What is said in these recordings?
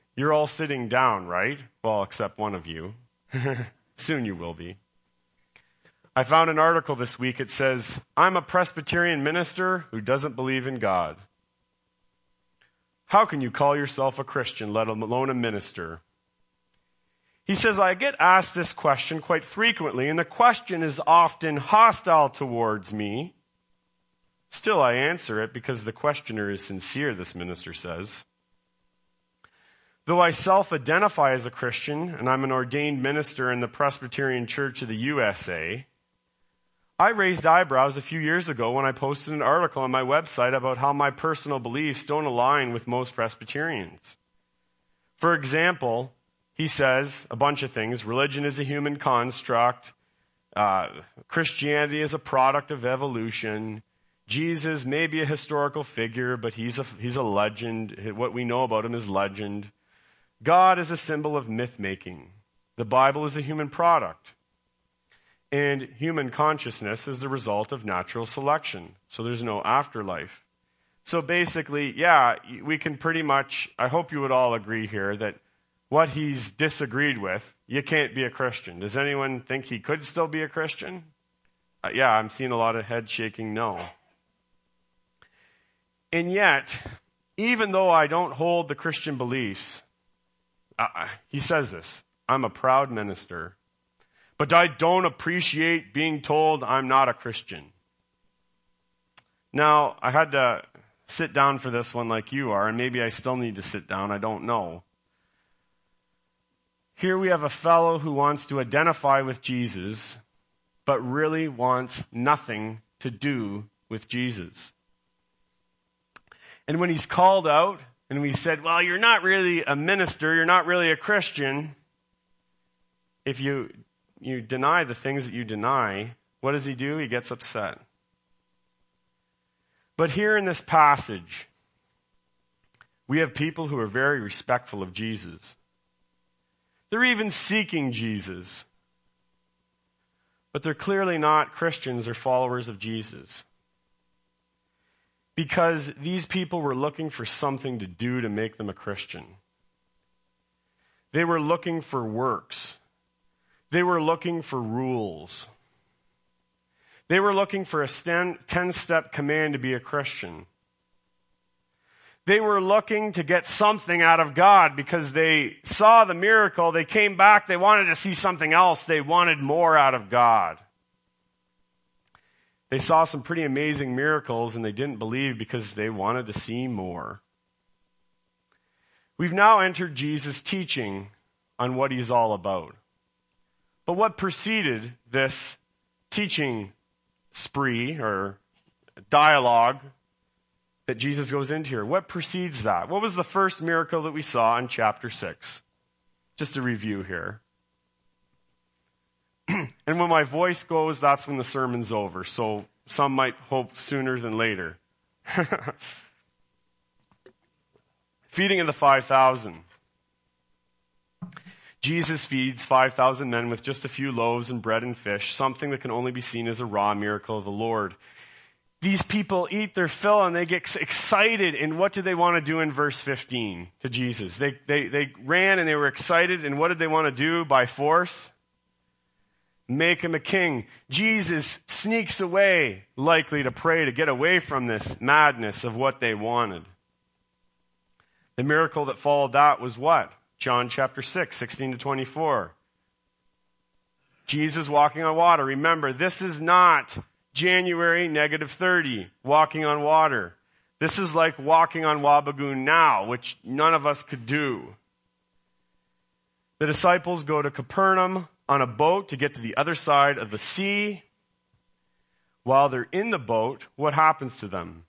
You're all sitting down, right? Well, except one of you. Soon you will be. I found an article this week. It says, I'm a Presbyterian minister who doesn't believe in God. How can you call yourself a Christian, let alone a minister? He says, I get asked this question quite frequently, and the question is often hostile towards me. Still, I answer it because the questioner is sincere, this minister says. Though I self-identify as a Christian, and I'm an ordained minister in the Presbyterian Church of the USA, I raised eyebrows a few years ago when I posted an article on my website about how my personal beliefs don't align with most Presbyterians. For example, he says a bunch of things. Religion is a human construct. Christianity is a product of evolution. Jesus may be a historical figure, but he's a legend. What we know about him is legend. God is a symbol of myth-making. The Bible is a human product. And human consciousness is the result of natural selection. So there's no afterlife. So basically, yeah, we can pretty much, I hope you would all agree here that what he's disagreed with, you can't be a Christian. Does anyone think he could still be a Christian? Yeah, I'm seeing a lot of head shaking no. And yet, even though I don't hold the Christian beliefs, he says this, I'm a proud minister, but I don't appreciate being told I'm not a Christian. Now, I had to sit down for this one like you are, and maybe I still need to sit down, I don't know. Here we have a fellow who wants to identify with Jesus, but really wants nothing to do with Jesus. And when he's called out, and we said, well, you're not really a minister, you're not really a Christian, if you deny the things that you deny, what does he do? He gets upset. But here in this passage, we have people who are very respectful of Jesus. They're even seeking Jesus. But they're clearly not Christians or followers of Jesus. Because these people were looking for something to do to make them a Christian. They were looking for works. They were looking for rules. They were looking for a 10-step command to be a Christian. They were looking to get something out of God because they saw the miracle. They came back. They wanted to see something else. They wanted more out of God. They saw some pretty amazing miracles and they didn't believe because they wanted to see more. We've now entered Jesus' teaching on what he's all about. But what preceded this teaching spree or dialogue that Jesus goes into here? What precedes that? What was the first miracle that we saw in chapter 6? Just a review here. And when my voice goes, that's when the sermon's over. So some might hope sooner than later. Feeding of the 5,000. Jesus feeds 5,000 men with just a few loaves and bread and fish, something that can only be seen as a raw miracle of the Lord. These people eat their fill and they get excited. And what do they want to do in verse 15 to Jesus? They ran and they were excited. And what did they want to do by force? Make him a king. Jesus sneaks away, likely to pray to get away from this madness of what they wanted. The miracle that followed that was what? John chapter 6, 16 to 24. Jesus walking on water. Remember, this is not January -30, walking on water. This is like walking on Wabigoon now, which none of us could do. The disciples go to Capernaum on a boat to get to the other side of the sea. While they're in the boat, what happens to them?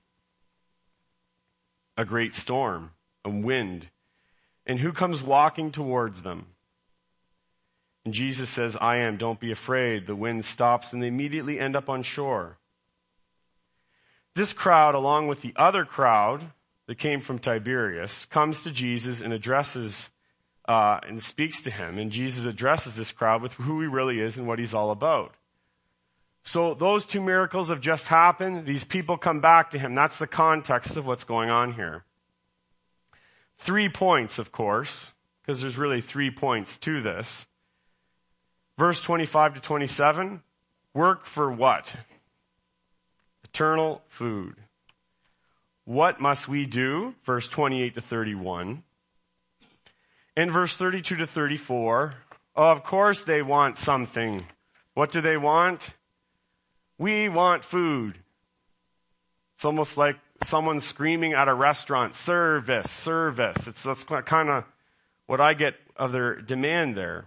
A great storm, a wind. And who comes walking towards them? And Jesus says, I am, don't be afraid. The wind stops and they immediately end up on shore. This crowd, along with the other crowd that came from Tiberias, comes to Jesus and addresses and speaks to him. And Jesus addresses this crowd with who he really is and what he's all about. So those two miracles have just happened. These people come back to him. That's the context of what's going on here. 3 points, of course, because there's really 3 points to this. Verse 25 to 27, work for what? Eternal food. What must we do? Verse 28 to 31. In verse 32 to 34, of course they want something. What do they want? We want food. It's almost like someone screaming at a restaurant, service, service. That's kind of what I get of their demand there.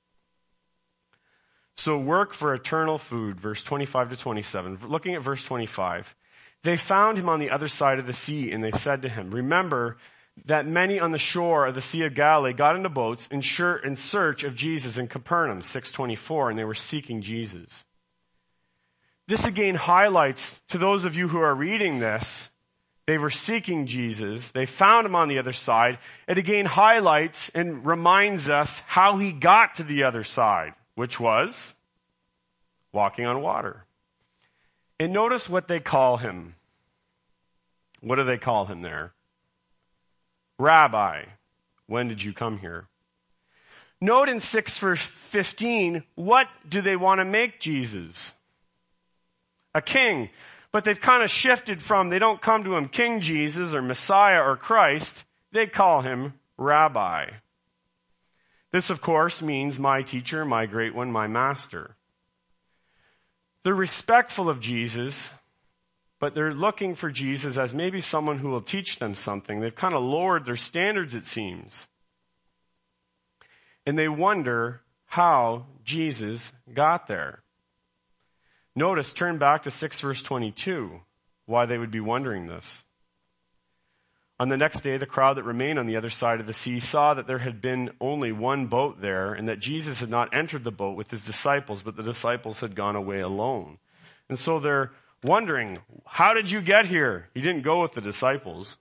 So work for eternal food, verse 25 to 27. Looking at verse 25. They found him on the other side of the sea, and they said to him, remember that many on the shore of the Sea of Galilee got into boats in search of Jesus in Capernaum, 6:24, and they were seeking Jesus. This again highlights to those of you who are reading this, they were seeking Jesus. They found him on the other side. It again highlights and reminds us how he got to the other side, which was walking on water. And notice what they call him. What do they call him there? Rabbi, when did you come here? Note in 6 verse 15, what do they want to make Jesus? A king. But they've kind of shifted from, they don't come to him King Jesus or Messiah or Christ. They call him Rabbi. This, of course, means my teacher, my great one, my master. They're respectful of Jesus, but they're looking for Jesus as maybe someone who will teach them something. They've kind of lowered their standards, it seems. And they wonder how Jesus got there. Notice, turn back to 6 verse 22, why they would be wondering this. On the next day, the crowd that remained on the other side of the sea saw that there had been only one boat there, and that Jesus had not entered the boat with his disciples, but the disciples had gone away alone. And so they're wondering, how did you get here? You didn't go with the disciples.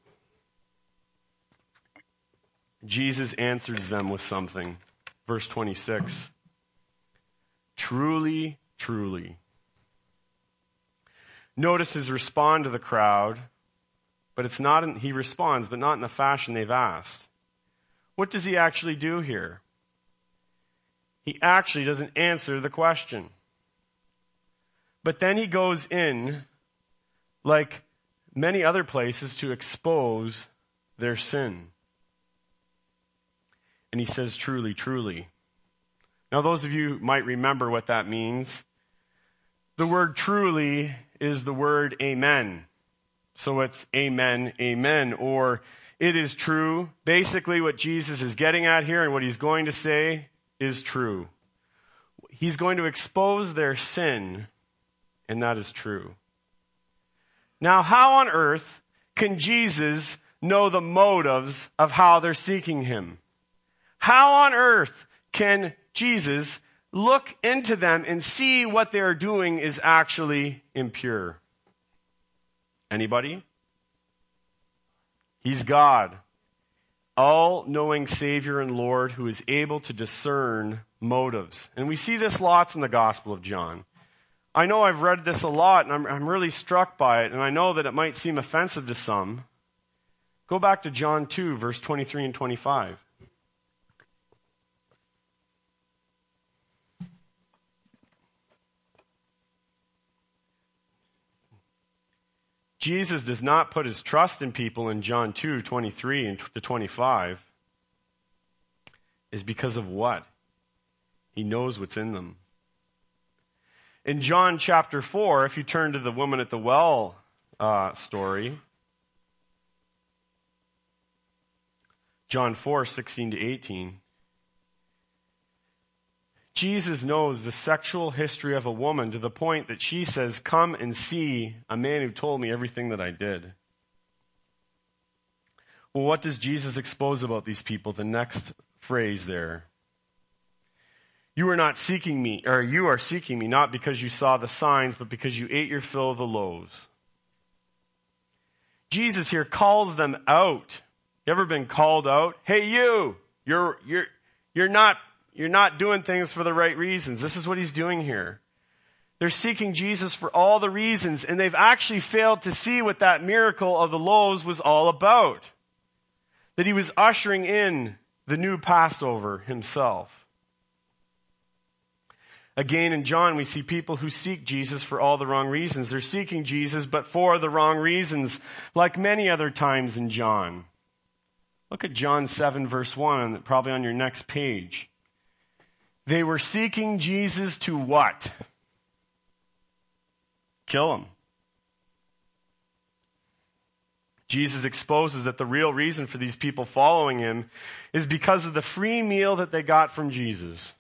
Jesus answers them with something. Verse 26. Truly, truly. Notice his respond to the crowd, but it's not, he responds, but not in the fashion they've asked. What does he actually do here? He actually doesn't answer the question. But then he goes in, like many other places, to expose their sin. And he says, truly, truly. Now those of you might remember what that means. The word truly is the word amen. So it's amen, amen, or it is true. Basically what Jesus is getting at here and what he's going to say is true. He's going to expose their sin, and that is true. Now, how on earth can Jesus know the motives of how they're seeking him? How on earth can Jesus look into them and see what they're doing is actually impure? Anybody? He's God, all-knowing Savior and Lord who is able to discern motives. And we see this lots in the Gospel of John. I know I've read this a lot and I'm really struck by it, and I know that it might seem offensive to some. Go back to John 2, verse 23 and 25. Jesus does not put his trust in people in John 2, 23 and to 25. Is because of what? He knows what's in them. In John chapter 4, if you turn to the woman at the well story, John 4, 16 to 18, Jesus knows the sexual history of a woman to the point that she says, come and see a man who told me everything that I did. Well, what does Jesus expose about these people? The next phrase there. You are seeking me not because you saw the signs, but because you ate your fill of the loaves. Jesus here calls them out. You ever been called out? Hey, you're not doing things for the right reasons. This is what he's doing here. They're seeking Jesus for all the reasons, and they've actually failed to see what that miracle of the loaves was all about. that he was ushering in the new Passover himself. Again, in John, we see people who seek Jesus for all the wrong reasons. They're seeking Jesus, but for the wrong reasons, like many other times in John. Look at John 7, verse 1, probably on your next page. They were seeking Jesus to what? Kill him. Jesus exposes that the real reason for these people following him is because of the free meal that they got from Jesus.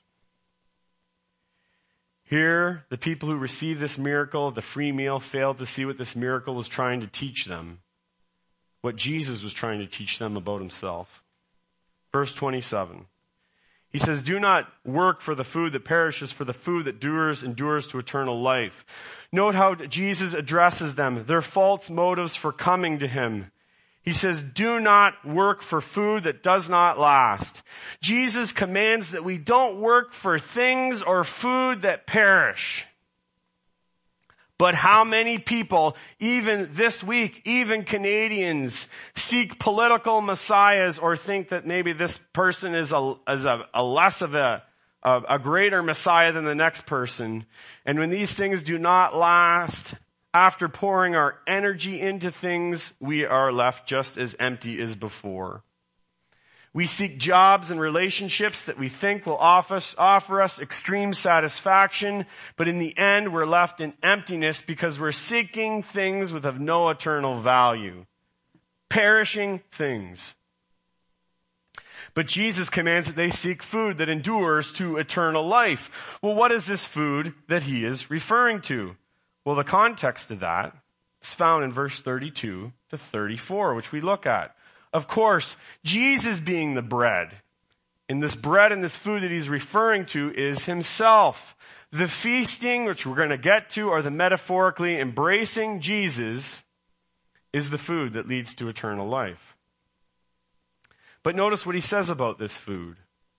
Here, the people who received this miracle, the free meal, failed to see what this miracle was trying to teach them, what Jesus was trying to teach them about himself. Verse 27. He says, do not work for the food that perishes, for the food that endures to eternal life. Note how Jesus addresses them, their false motives for coming to him. He says, do not work for food that does not last. Jesus commands that we don't work for things or food that perish. But how many people, even this week, even Canadians, seek political messiahs or think that maybe this person is a less of a greater messiah than the next person. And when these things do not last, after pouring our energy into things, we are left just as empty as before. We seek jobs and relationships that we think will offer us extreme satisfaction, but in the end we're left in emptiness because we're seeking things with of no eternal value. Perishing things. But Jesus commands that they seek food that endures to eternal life. Well, what is this food that he is referring to? Well, the context of that is found in verse 32 to 34, which we look at. Of course, Jesus being the bread. And this bread and this food that he's referring to is himself. The feasting, which we're going to get to, or the metaphorically embracing Jesus, is the food that leads to eternal life. But notice what he says about this food.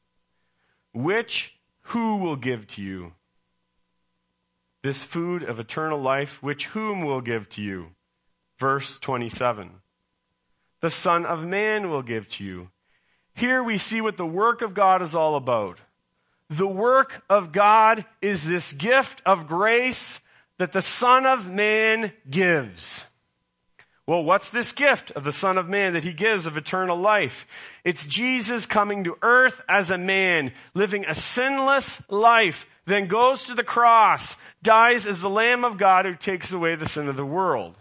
Who will give to you? This food of eternal life, which whom will give to you? Verse 27. The Son of Man will give to you. Here we see what the work of God is all about. The work of God is this gift of grace that the Son of Man gives. Well, what's this gift of the Son of Man that he gives of eternal life? It's Jesus coming to earth as a man, living a sinless life, then goes to the cross, dies as the Lamb of God who takes away the sin of the world.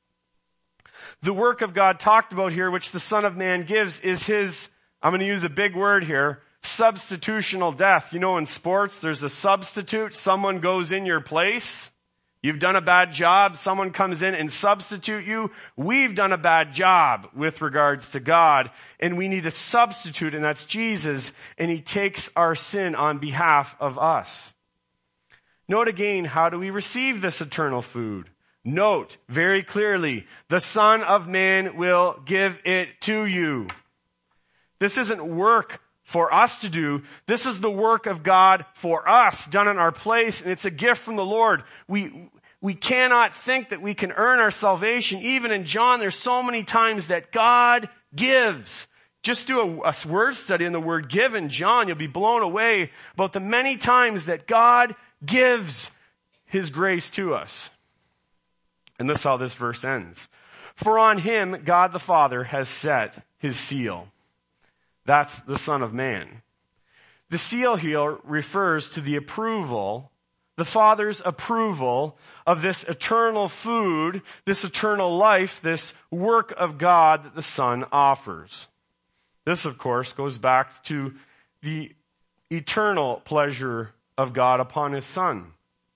The work of God talked about here, which the Son of Man gives, is his, I'm going to use a big word here, substitutional death. You know, in sports, there's a substitute. Someone goes in your place. You've done a bad job. Someone comes in and substitute you. We've done a bad job with regards to God, and we need a substitute, and that's Jesus, and he takes our sin on behalf of us. Note again, how do we receive this eternal food? Note very clearly, the Son of Man will give it to you. This isn't work for us to do. This is the work of God for us, done in our place, and it's a gift from the Lord. We cannot think that we can earn our salvation. Even in John, there's so many times that God gives. Just do a word study on the word give in John. You'll be blown away about the many times that God gives his grace to us. And this is how this verse ends. For on him, God the Father has set his seal. That's the Son of Man. The seal here refers to the approval, the Father's approval of this eternal food, this eternal life, this work of God that the Son offers. This, of course, goes back to the eternal pleasure of God upon his Son.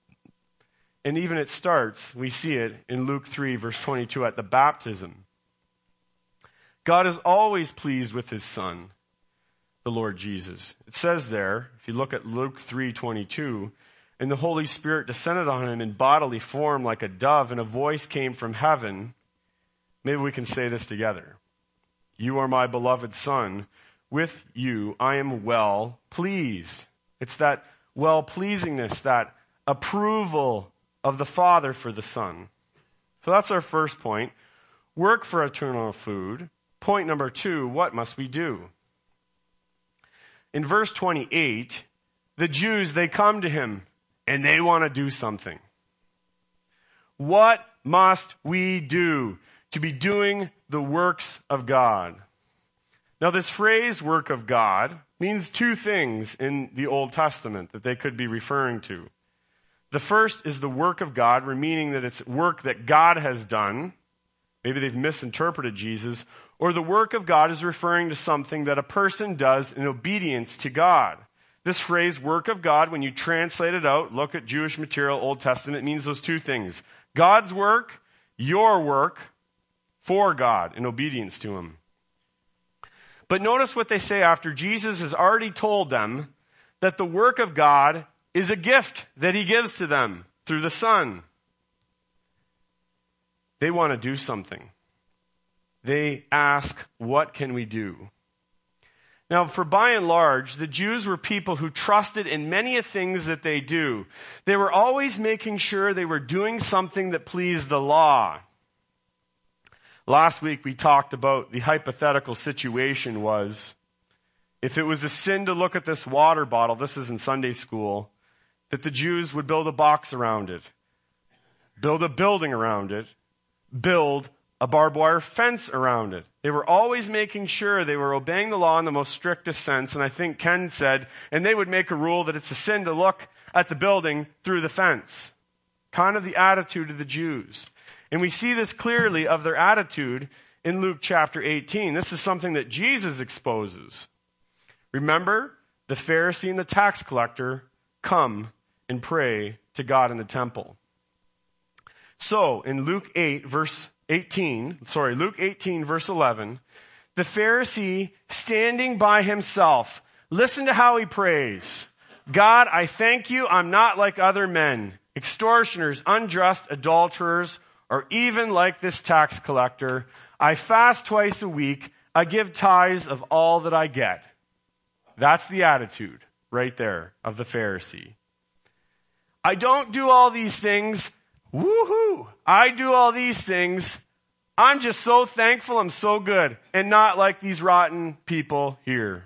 And even it starts, we see it in Luke 3, verse 22, at the baptism. God is always pleased with his Son, the Lord Jesus. It says there, if you look at Luke 3:22, and the Holy Spirit descended on him in bodily form like a dove, and a voice came from heaven. Maybe we can say this together. You are my beloved Son. With you I am well pleased. It's that well-pleasingness, that approval of the Father for the Son. So that's our first point. Work for eternal food. Point number 2, what must we do? In verse 28, the Jews, they come to him and they want to do something. What must we do to be doing the works of God? Now this phrase, work of God, means two things in the Old Testament that they could be referring to. The first is the work of God, meaning that it's work that God has done. Maybe they've misinterpreted Jesus. Or the work of God is referring to something that a person does in obedience to God. This phrase, work of God, when you translate it out, look at Jewish material, Old Testament, it means those two things. God's work, your work for God in obedience to Him. But notice what they say after Jesus has already told them that the work of God is a gift that He gives to them through the Son. They want to do something. They ask, what can we do? Now, for by and large, the Jews were people who trusted in many things that they do. They were always making sure they were doing something that pleased the law. Last week we talked about the hypothetical situation was, if it was a sin to look at this water bottle, this is in Sunday school, that the Jews would build a box around it, build a building around it, build a barbed wire fence around it. They were always making sure they were obeying the law in the most strictest sense, and I think Ken said, and they would make a rule that it's a sin to look at the building through the fence. Kind of the attitude of the Jews. And we see this clearly of their attitude in Luke chapter 18. This is something that Jesus exposes. Remember, the Pharisee and the tax collector come and pray to God in the temple. So, in Luke 18, verse 11, the Pharisee standing by himself, listen to how he prays. God, I thank you, I'm not like other men, extortioners, unjust, adulterers, or even like this tax collector. I fast twice a week. I give tithes of all that I get. That's the attitude right there of the Pharisee. I don't do all these things. Woohoo! I do all these things. I'm just so thankful I'm so good and not like these rotten people here.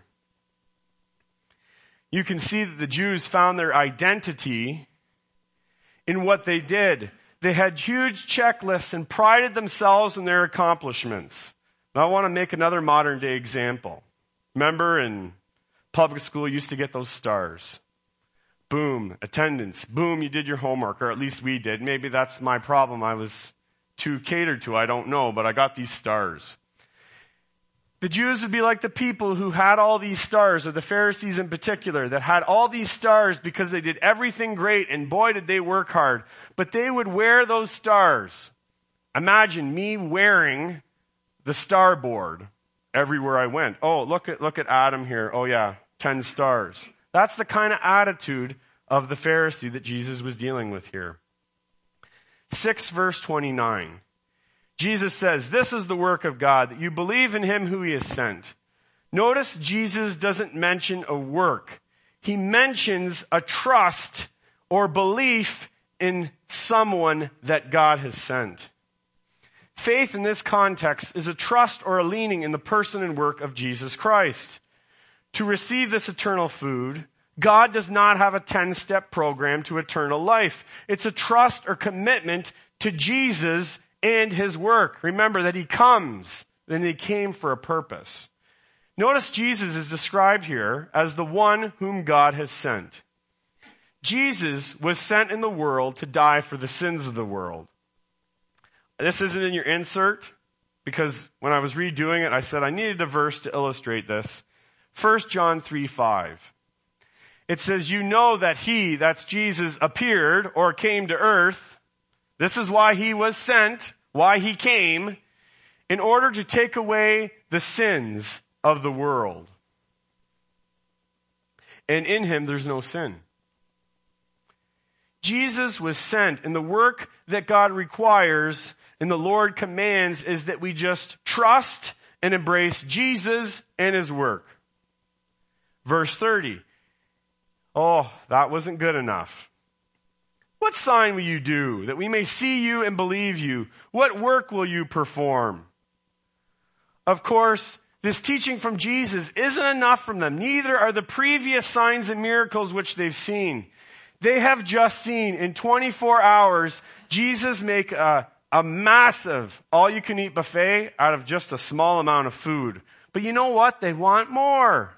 You can see that the Jews found their identity in what they did. They had huge checklists and prided themselves in their accomplishments. Now I want to make another modern day example. Remember in public school you used to get those stars. Boom, attendance. Boom, you did your homework, or at least we did. Maybe that's my problem. I was too catered to, I don't know, but I got these stars. The Jews would be like the people who had all these stars, or the Pharisees in particular, that had all these stars because they did everything great, and boy did they work hard. But they would wear those stars. Imagine me wearing the starboard everywhere I went. Oh, look at Adam here. Oh yeah, 10 stars. That's the kind of attitude of the Pharisee that Jesus was dealing with here. 6 verse 29. Jesus says, this is the work of God, that you believe in Him who He has sent. Notice Jesus doesn't mention a work. He mentions a trust or belief in someone that God has sent. Faith in this context is a trust or a leaning in the person and work of Jesus Christ. To receive this eternal food, God does not have a 10-step program to eternal life. It's a trust or commitment to Jesus and His work. Remember that He comes, then He came for a purpose. Notice Jesus is described here as the one whom God has sent. Jesus was sent in the world to die for the sins of the world. This isn't in your insert, because when I was redoing it, I said I needed a verse to illustrate this. 1 John 3:5. It says, you know that He, that's Jesus, appeared or came to earth. This is why He was sent, why He came, in order to take away the sins of the world. And in Him there's no sin. Jesus was sent, and the work that God requires and the Lord commands is that we just trust and embrace Jesus and His work. Verse 30. Oh, that wasn't good enough. What sign will you do that we may see you and believe you? What work will you perform? of course, this teaching from Jesus isn't enough from them. Neither are the previous signs and miracles which they've seen. They have just seen in 24 hours, Jesus make a massive all-you-can-eat buffet out of just a small amount of food. But you know what? They want more.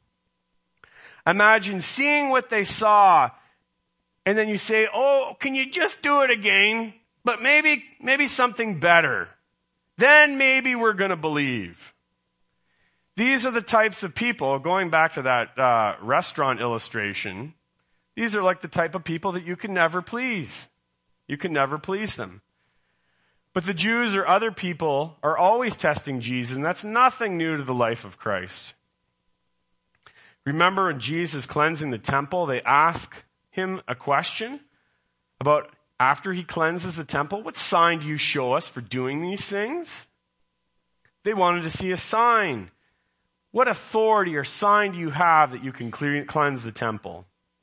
Imagine seeing what they saw, and then you say, oh, can you just do it again? But maybe something better. Then maybe we're going to believe. These are the types of people, going back to that restaurant illustration, these are like the type of people that you can never please. You can never please them. But the Jews or other people are always testing Jesus, and that's nothing new to the life of Christ. Remember when Jesus cleansing the temple, they ask him a question about after he cleanses the temple, what sign do you show us for doing these things? They wanted to see a sign. What authority or sign do you have that you can cleanse the temple?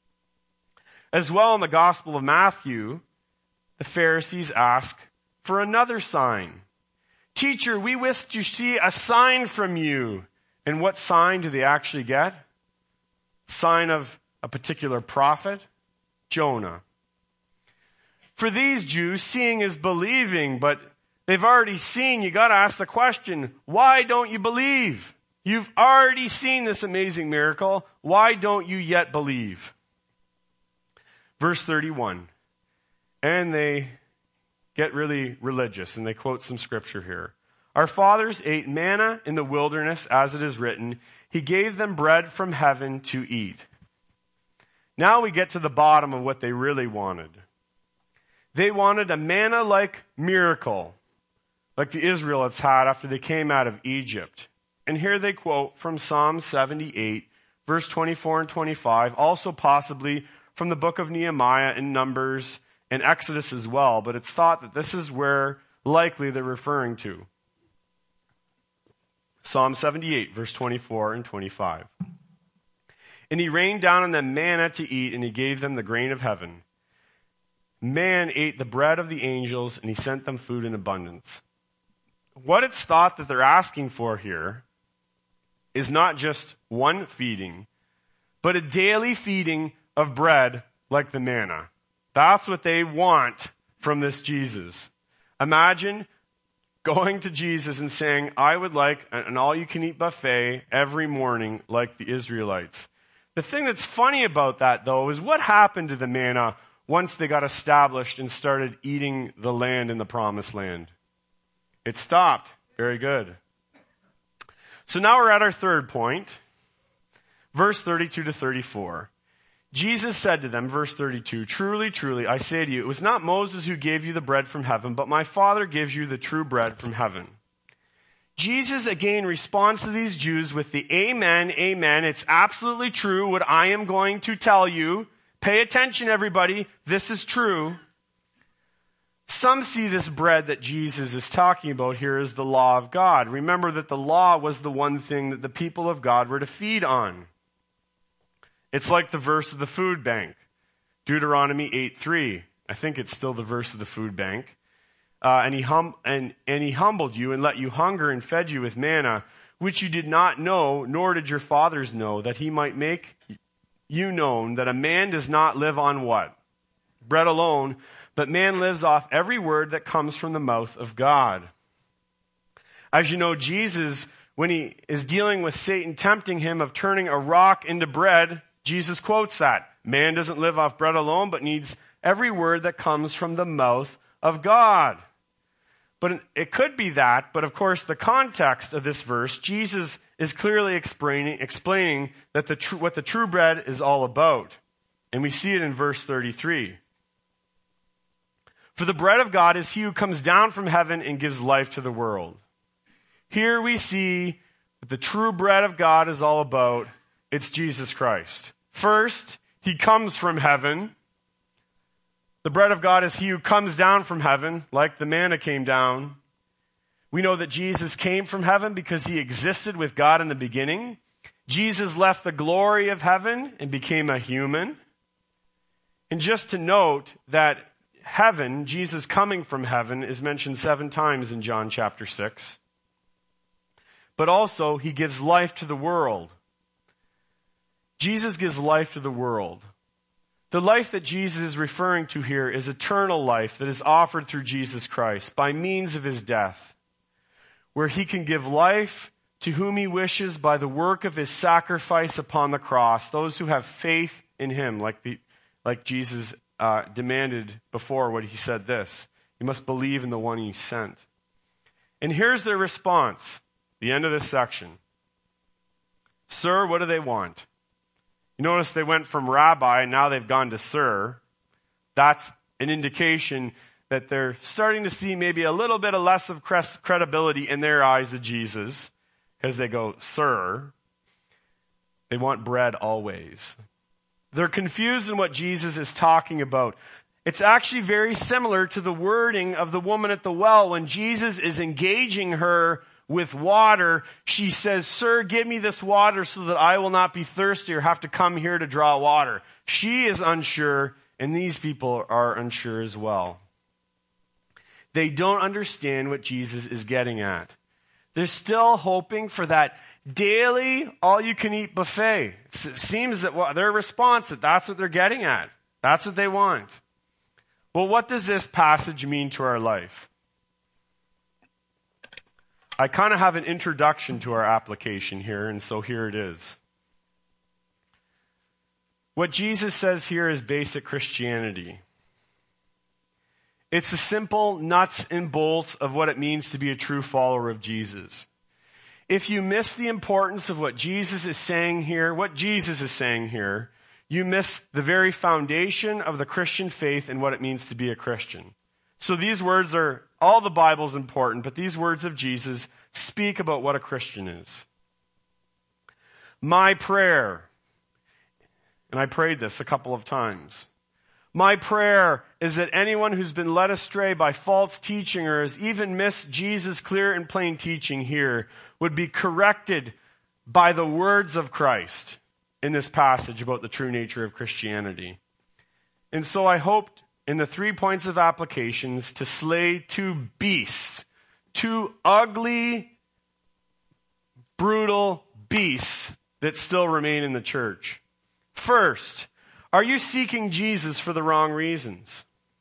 As well, in the Gospel of Matthew, the Pharisees ask for another sign. Teacher, we wish to see a sign from you. And what sign do they actually get? Sign of a particular prophet? Jonah. For these Jews, seeing is believing, but they've already seen. You got to ask the question, why don't you believe? You've already seen this amazing miracle. Why don't you yet believe? Verse 31. And they get really religious, and they quote some scripture here. Our fathers ate manna in the wilderness, as it is written, He gave them bread from heaven to eat. Now we get to the bottom of what they really wanted. They wanted a manna-like miracle, like the Israelites had after they came out of Egypt. And here they quote from Psalm 78, verse 24 and 25, also possibly from the book of Nehemiah and Numbers and Exodus as well, but it's thought that this is where likely they're referring to. Psalm 78, verse 24 and 25. And he rained down on them manna to eat, and he gave them the grain of heaven. Man ate the bread of the angels, and he sent them food in abundance. What it's thought that they're asking for here is not just one feeding, but a daily feeding of bread like the manna. That's what they want from this Jesus. Imagine going to Jesus and saying, I would like an all-you-can-eat buffet every morning like the Israelites. The thing that's funny about that, though, is what happened to the manna once they got established and started eating the land in the promised land. It stopped. Very good. So now we're at our third point, verse 32 to 34. Jesus said to them, verse 32, Truly, truly, I say to you, it was not Moses who gave you the bread from heaven, but my Father gives you the true bread from heaven. Jesus again responds to these Jews with the amen, amen. It's absolutely true what I am going to tell you. Pay attention, everybody. This is true. Some see this bread that Jesus is talking about here as the law of God. Remember that the law was the one thing that the people of God were to feed on. It's like the verse of the food bank. Deuteronomy 8:3. I think it's still the verse of the food bank. And he humbled you and let you hunger and fed you with manna, which you did not know, nor did your fathers know, that he might make you known that a man does not live on what? Bread alone, but man lives off every word that comes from the mouth of God. As you know, Jesus, when he is dealing with Satan tempting him of turning a rock into bread, Jesus quotes that. Man doesn't live off bread alone, but needs every word that comes from the mouth of God. But it could be that, but of course the context of this verse, Jesus is clearly explaining that what the true bread is all about. And we see it in verse 33. For the bread of God is he who comes down from heaven and gives life to the world. Here we see that the true bread of God is all about. It's Jesus Christ. First, he comes from heaven. The bread of God is he who comes down from heaven, like the manna came down. We know that Jesus came from heaven because he existed with God in the beginning. Jesus left the glory of heaven and became a human. And just to note that heaven, Jesus coming from heaven, is mentioned 7 times in John chapter 6. but also he gives life to the world. Jesus gives life to the world. The life that Jesus is referring to here is eternal life that is offered through Jesus Christ by means of his death, where he can give life to whom he wishes by the work of his sacrifice upon the cross, those who have faith in him, like Jesus demanded before when he said this. You must believe in the one he sent. And here's their response, the end of this section. Sir, what do they want? You notice they went from rabbi, and now they've gone to sir. That's an indication that they're starting to see maybe a little bit of less of credibility in their eyes of Jesus, because they go, sir. They want bread always. They're confused in what Jesus is talking about. It's actually very similar to the wording of the woman at the well. When Jesus is engaging her with water, she says, sir, give me this water so that I will not be thirsty or have to come here to draw water. She is unsure, and these people are unsure as well. They don't understand what Jesus is getting at. They're still hoping for that daily, all-you-can-eat buffet. It seems that their response, that's what they're getting at. That's what they want. Well, what does this passage mean to our life? I kind of have an introduction to our application here, and so here it is. What Jesus says here is basic Christianity. It's the simple nuts and bolts of what it means to be a true follower of Jesus. If you miss the importance of what Jesus is saying here, you miss the very foundation of the Christian faith and what it means to be a Christian. So these words are, all the Bible's important, but these words of Jesus speak about what a Christian is. My prayer, and I prayed this a couple of times. My prayer is that anyone who's been led astray by false teaching or has even missed Jesus' clear and plain teaching here would be corrected by the words of Christ in this passage about the true nature of Christianity. And so I hoped in the 3 points of applications to slay two beasts, two ugly, brutal beasts that still remain in the church. First, are you seeking Jesus for the wrong reasons?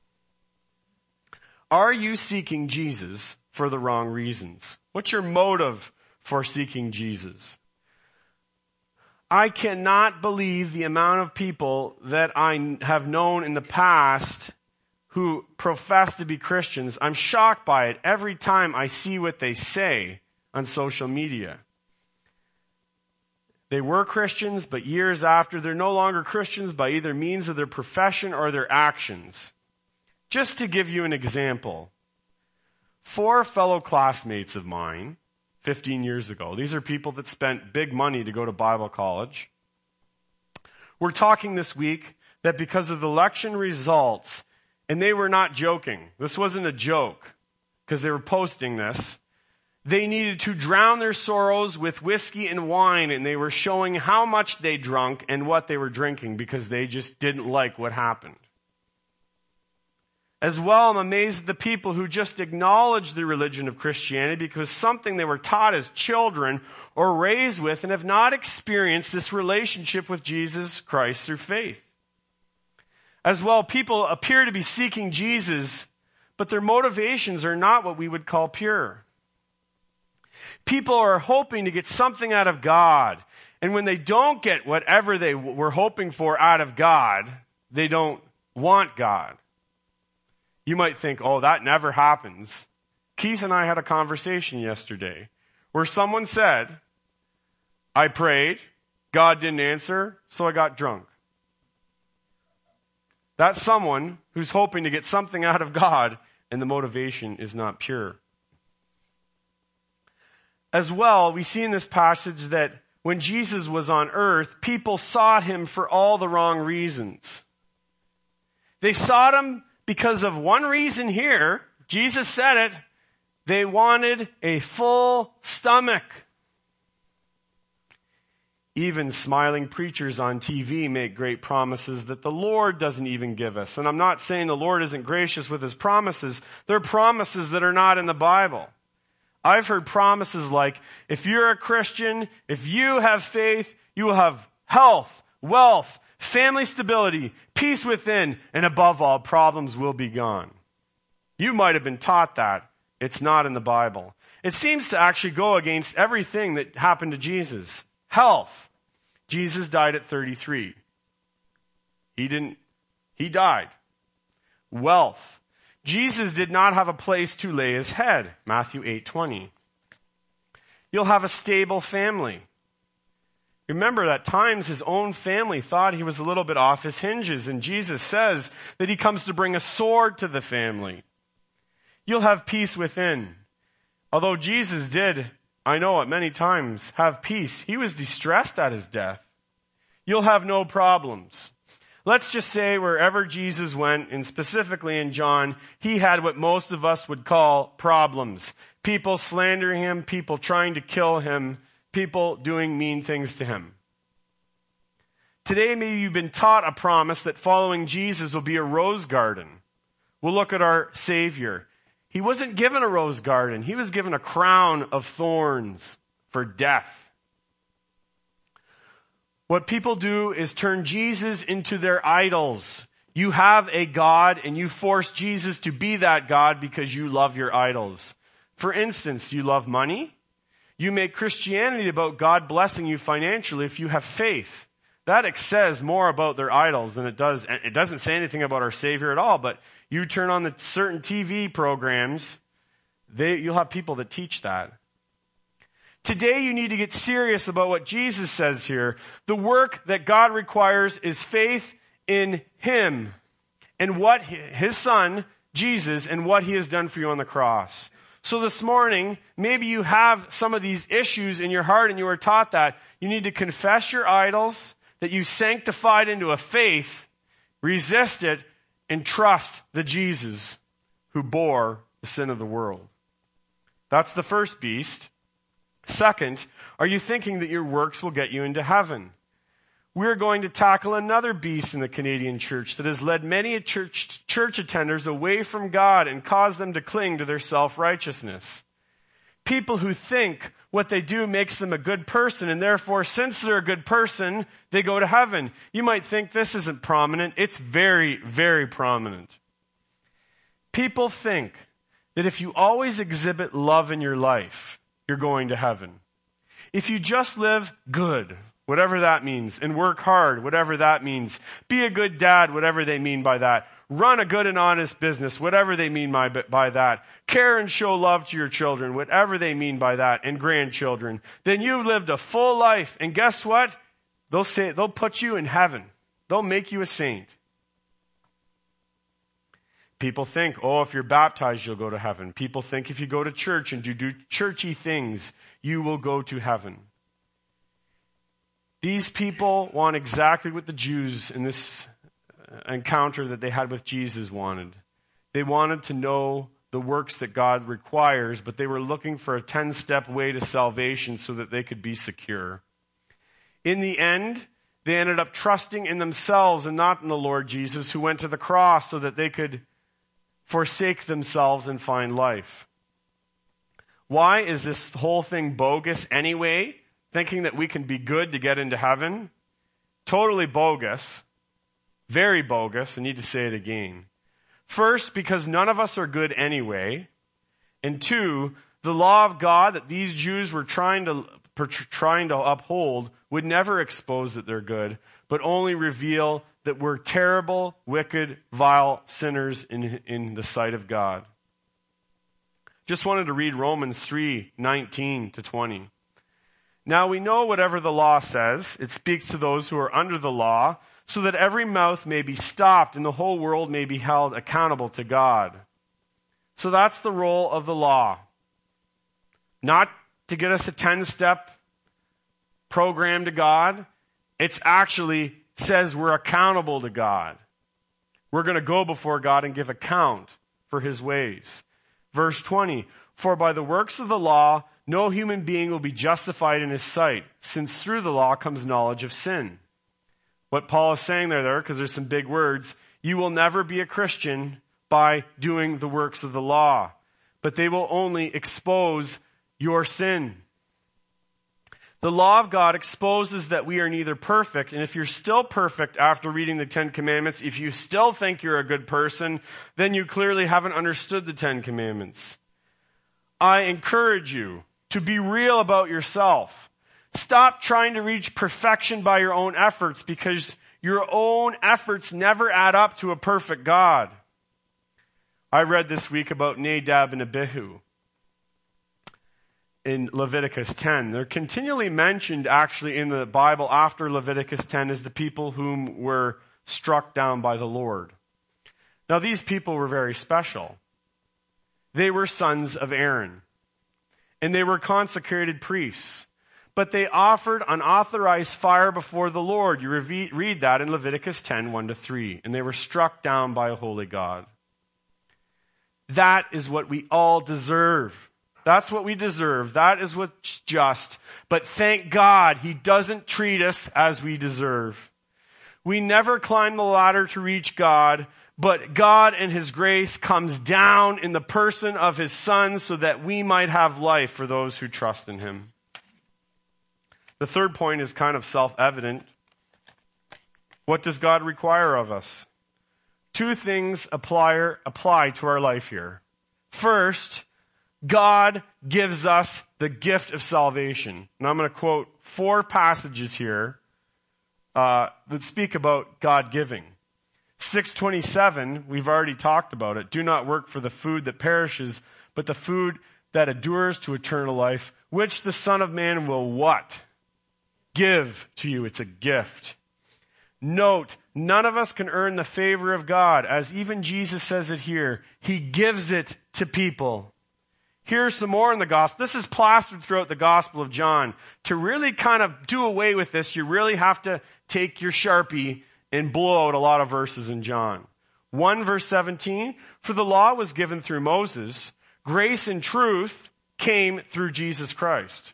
Are you seeking Jesus for the wrong reasons? What's your motive for seeking Jesus? I cannot believe the amount of people that I have known in the past who profess to be Christians. I'm shocked by it every time I see what they say on social media. They were Christians, but years after, they're no longer Christians by either means of their profession or their actions. Just to give you an example, 4 fellow classmates of mine, 15 years ago, these are people that spent big money to go to Bible college. We're talking this week that because of the election results, and they were not joking, this wasn't a joke, because they were posting this, they needed to drown their sorrows with whiskey and wine, and they were showing how much they drunk and what they were drinking because they just didn't like what happened. As well, I'm amazed at the people who just acknowledge the religion of Christianity because something they were taught as children or raised with and have not experienced this relationship with Jesus Christ through faith. As well, people appear to be seeking Jesus, but their motivations are not what we would call pure. People are hoping to get something out of God, and when they don't get whatever they were hoping for out of God, they don't want God. You might think, oh, that never happens. Keith and I had a conversation yesterday where someone said, I prayed, God didn't answer, so I got drunk. That's someone who's hoping to get something out of God, and the motivation is not pure. As well, we see in this passage that when Jesus was on earth, people sought him for all the wrong reasons. They sought him because of one reason here. Jesus said it. They wanted a full stomach. Even smiling preachers on TV make great promises that the Lord doesn't even give us. And I'm not saying the Lord isn't gracious with his promises. They're promises that are not in the Bible. I've heard promises like, if you're a Christian, if you have faith, you will have health, wealth, family stability, peace within, and above all, problems will be gone. You might have been taught that. It's not in the Bible. It seems to actually go against everything that happened to Jesus. Health. Jesus died at 33. He died. Wealth. Jesus did not have a place to lay his head. Matthew 8:20. You'll have a stable family. Remember, at times his own family thought he was a little bit off his hinges, and Jesus says that he comes to bring a sword to the family. You'll have peace within. Although Jesus did, I know it many times, have peace, he was distressed at his death. You'll have no problems. Let's just say wherever Jesus went, and specifically in John, he had what most of us would call problems. People slandering him, people trying to kill him, people doing mean things to him. Today, maybe you've been taught a promise that following Jesus will be a rose garden. We'll look at our Savior. He wasn't given a rose garden. He was given a crown of thorns for death. What people do is turn Jesus into their idols. You have a God and you force Jesus to be that God because you love your idols. For instance, you love money. You make Christianity about God blessing you financially if you have faith. That says more about their idols than it does. It doesn't say anything about our Savior at all, but you turn on the certain TV programs, you'll have people that teach that. Today you need to get serious about what Jesus says here. The work that God requires is faith in Him and what His Son, Jesus, and what He has done for you on the cross. So this morning, maybe you have some of these issues in your heart and you were taught that. You need to confess your idols, that you sanctified into a faith, resist it, and trust the Jesus who bore the sin of the world. That's the first beast. Second, are you thinking that your works will get you into heaven? We're going to tackle another beast in the Canadian church that has led many church attenders away from God and caused them to cling to their self-righteousness. People who think what they do makes them a good person, and therefore, since they're a good person, they go to heaven. You might think this isn't prominent. It's very, very prominent. People think that if you always exhibit love in your life, you're going to heaven. If you just live good, whatever that means, and work hard, whatever that means, be a good dad, whatever they mean by that, run a good and honest business, whatever they mean by that, care and show love to your children, whatever they mean by that, and grandchildren, then you've lived a full life. And guess what? They'll put you in heaven. They'll make you a saint. People think, if you're baptized, you'll go to heaven. People think if you go to church and you do churchy things, you will go to heaven. These people want exactly what the Jews in this encounter that they had with Jesus wanted. They wanted to know the works that God requires, but they were looking for a 10-step way to salvation so that they could be secure. In the end, they ended up trusting in themselves and not in the Lord Jesus, who went to the cross so that they could forsake themselves and find life. Why is this whole thing bogus anyway? Thinking that we can be good to get into heaven? Totally bogus. Very bogus. I need to say it again. First, because none of us are good anyway. And two, the law of God that these Jews were trying to uphold would never expose that they're good, but only reveal that we're terrible, wicked, vile sinners in the sight of God. Just wanted to read Romans 3:19-20. Now we know whatever the law says, it speaks to those who are under the law, so that every mouth may be stopped and the whole world may be held accountable to God. So that's the role of the law. Not to get us a 10-step program to God. It's actually says we're accountable to God. We're going to go before God and give account for His ways. Verse 20, for by the works of the law, no human being will be justified in His sight, since through the law comes knowledge of sin. What Paul is saying there, because there's some big words, you will never be a Christian by doing the works of the law, but they will only expose your sin. The law of God exposes that we are neither perfect, and if you're still perfect after reading the 10 Commandments, if you still think you're a good person, then you clearly haven't understood the 10 Commandments. I encourage you to be real about yourself. Stop trying to reach perfection by your own efforts, because your own efforts never add up to a perfect God. I read this week about Nadab and Abihu in Leviticus 10. They're continually mentioned actually in the Bible after Leviticus 10 as the people whom were struck down by the Lord. Now these people were very special. They were sons of Aaron, and they were consecrated priests. But they offered unauthorized fire before the Lord. You read that in Leviticus 10, 1-3. And they were struck down by a holy God. That is what we all deserve. That's what we deserve. That is what's just. But thank God He doesn't treat us as we deserve. We never climb the ladder to reach God, but God in His grace comes down in the person of His Son so that we might have life for those who trust in Him. The third point is kind of self-evident. What does God require of us? Two things apply to our life here. First, God gives us the gift of salvation. And I'm going to quote 4 passages here that speak about God giving. 6:27, we've already talked about it. Do not work for the food that perishes, but the food that endures to eternal life, which the Son of Man will what? Give to you. It's a gift. Note, none of us can earn the favor of God, as even Jesus says it here. He gives it to people. Here's some more in the gospel. This is plastered throughout the Gospel of John. To really kind of do away with this, you really have to take your Sharpie and blow out a lot of verses in John. 1 verse 17, for the law was given through Moses. Grace and truth came through Jesus Christ.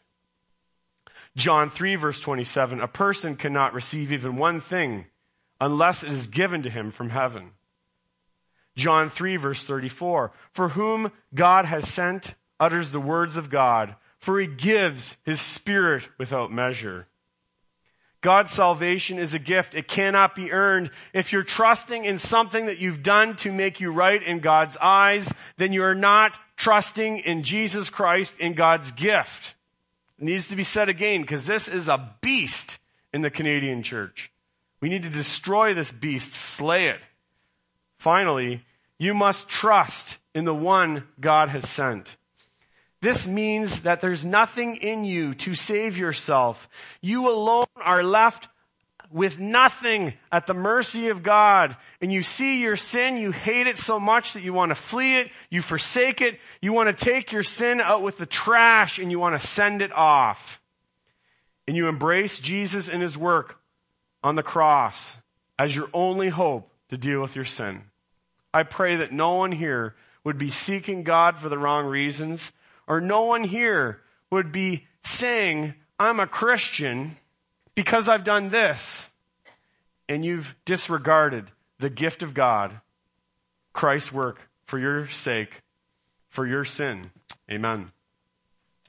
John 3 verse 27, a person cannot receive even one thing unless it is given to him from heaven. John 3 verse 34, for whom God has sent utters the words of God, for He gives His Spirit without measure. God's salvation is a gift. It cannot be earned. If you're trusting in something that you've done to make you right in God's eyes, then you are not trusting in Jesus Christ, in God's gift. It needs to be said again, because this is a beast in the Canadian church. We need to destroy this beast, slay it. Finally, you must trust in the one God has sent. This means that there's nothing in you to save yourself. You alone are left with nothing at the mercy of God. And you see your sin, you hate it so much that you want to flee it, you forsake it, you want to take your sin out with the trash and you want to send it off. And you embrace Jesus and His work on the cross as your only hope to deal with your sin. I pray that no one here would be seeking God for the wrong reasons, or no one here would be saying, I'm a Christian because I've done this, and you've disregarded the gift of God, Christ's work for your sake, for your sin. Amen.